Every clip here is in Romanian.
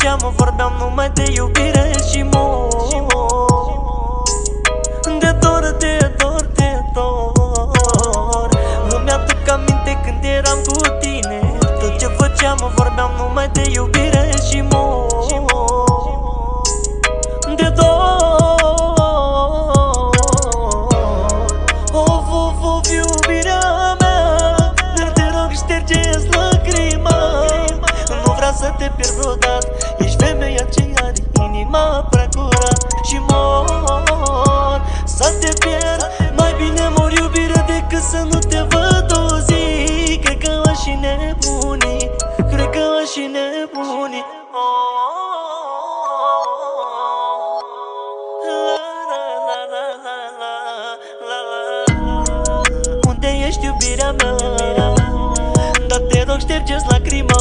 făceam, vorbeam numai de iubire și mor. De dor, de dor, de dor. Îmi aduc aminte când eram cu tine. Tot ce făceam, vorbeam numai de iubire și mor. De dor. Of, iubirea mea, dar te rog șterge-ți lacrima. Nu vreau să te pierd vreodată. Ești femeia ce are inima prea curat. Și mor să te pierd. Mai bine mor, iubire, decât să nu te văd o zi. Cred că aș și nebunii, cred că aș și nebunii. Unde ești, iubirea mea? Dar te rog șterge-ți lacrima,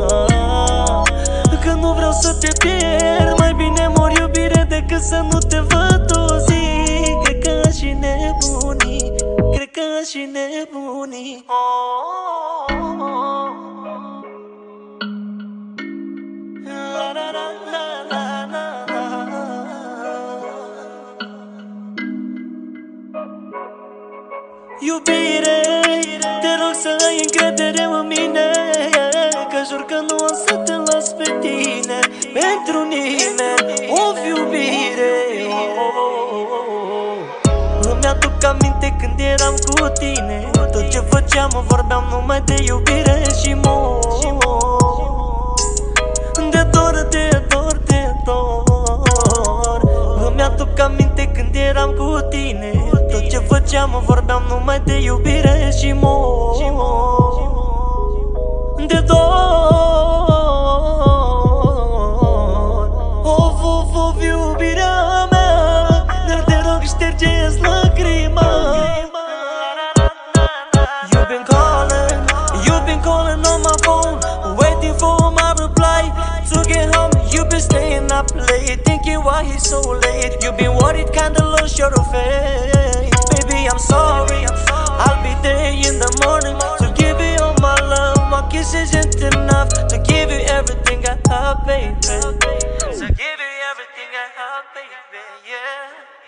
că nu vreau să te pierd. Mai bine mor, iubire, decât să nu te văd o zi. Cred că aș și nebunii, cred că aș și nebunii. Iubire, te rog să ai încredere în mine, că jur că nu o să te las pe tine pentru nimeni. Of, iubire, îmi aduc aminte când eram cu tine. Tot ce făceam, vorbeam numai de iubire și mor. De dor, de dor, de dor. Îmi aduc aminte când eram cu tine. Tot ce făceam, vorbeam numai de iubire și mor. De dor. Of, iubirea mea, dar te rog șterge-ți lacrima. You've been calling on my phone, waiting for my reply to get home. You've been staying up late, thinking why he's so late. You've been worried, kinda lost your faith. Baby, I'm sorry, I'll be there in the morning to give you all my love. My kiss isn't enough to give you everything I have, baby. To give you everything I have, baby, yeah.